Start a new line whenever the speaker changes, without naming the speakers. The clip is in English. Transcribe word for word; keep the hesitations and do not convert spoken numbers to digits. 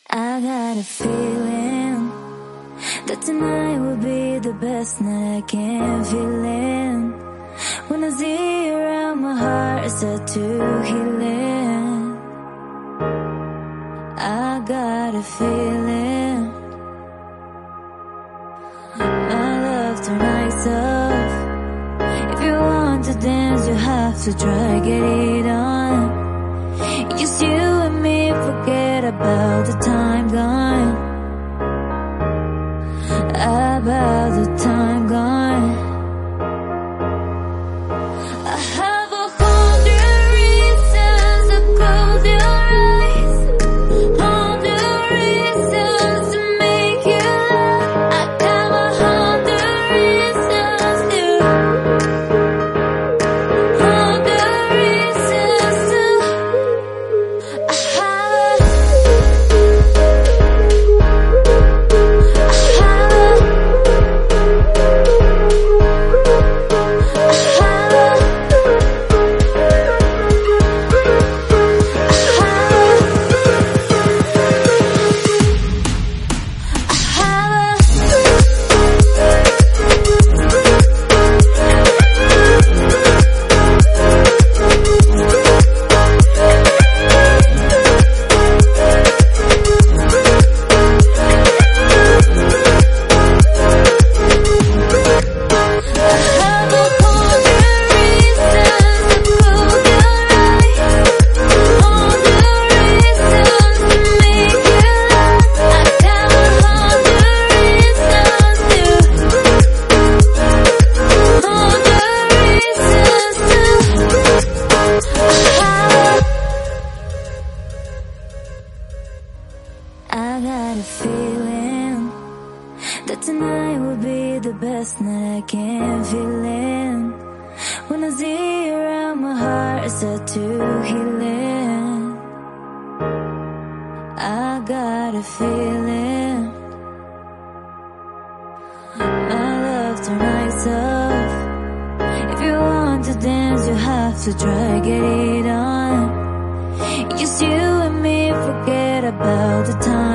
I got a feeling that tonight will be the best night I can feel in. When I see you around, my heart is set to healing. I got a feeling my love tonight's off. If you want to dance, you have to try, get it on. Just you and me, forget about the time gone. About the time gone. I have a hundred reasons to close your eyes, hundred reasons to make you laugh. I have a hundred reasons to, hundred reasons to. I have a, I have a, I got a feeling that tonight will be the best night I can feel in. When I see you around, my heart is set to healing. I got a feeling my love tonight's off. If you want to dance, you have to try, get it on. Just you and me, forget about the time.